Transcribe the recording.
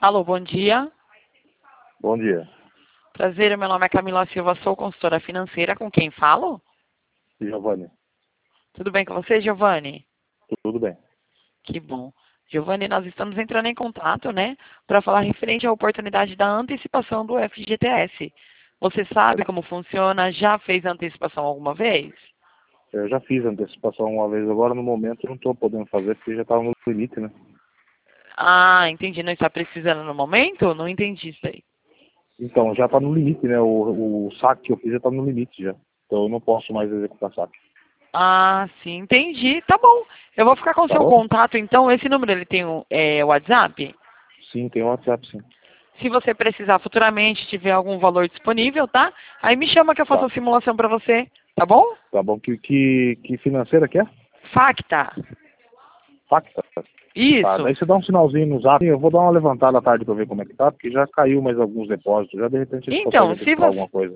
Alô, bom dia. Bom dia, Prazer, meu nome é Camila Silva, sou consultora financeira. Com quem falo? Giovanni. Tudo bem com você, Giovanni? Tudo bem? Que bom. Giovanni, nós estamos entrando em contato, né, para falar referente à oportunidade da antecipação do FGTS. Você sabe como funciona? Já fez antecipação alguma vez? Eu já fiz a antecipação uma vez, agora no momento eu não estou podendo fazer porque já estava no limite, né? Ah, entendi. Não está precisando no momento? Não entendi isso aí. Então, já está no limite, né? O saque que eu fiz já está no limite já. Então eu não posso mais executar saque. Ah, sim, entendi. Tá bom. Eu vou ficar com o Tá seu bom? contato, então. Esse número, ele tem o WhatsApp? Sim, tem o WhatsApp, sim. Se você precisar futuramente, tiver algum valor disponível, tá? Aí me chama que eu faço Tá. a simulação para você, tá bom? Tá bom. Que financeira que é? Facta. Facta. Tá, Isso. daí você dá um sinalzinho no zap. Eu vou dar uma levantada à tarde para ver como é que tá, porque já caiu mais alguns depósitos. Já de repente a gente consegue Então, se antecipar você... alguma coisa.